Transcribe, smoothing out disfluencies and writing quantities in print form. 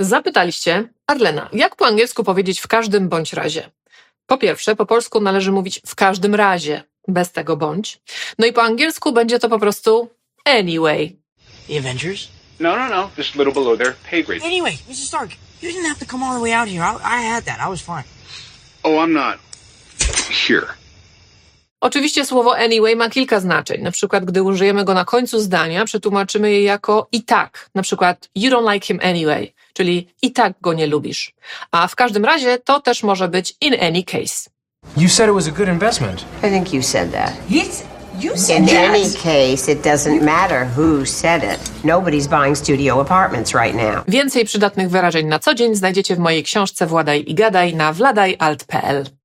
Zapytaliście, Arlena, jak po angielsku powiedzieć w każdym bądź razie? Po pierwsze, po polsku należy mówić w każdym razie, bez tego bądź. No i po angielsku będzie to po prostu anyway. The Avengers? No. Just a little below their pay grade. Anyway, Mrs. Stark, you didn't have to come all the way out here. I had that. I was fine. Oh, I'm not here. Oczywiście słowo anyway ma kilka znaczeń. Na przykład, gdy użyjemy go na końcu zdania, przetłumaczymy je jako i tak. Na przykład, you don't like him anyway, czyli i tak go nie lubisz. A w każdym razie to też może być in any case. You said it was a good investment. I think you said that. You said In that. any case, it doesn't matter who said it. Nobody's buying studio apartments right now. Więcej przydatnych wyrażeń na co dzień znajdziecie w mojej książce Władaj i Gadaj na wladajalt.pl.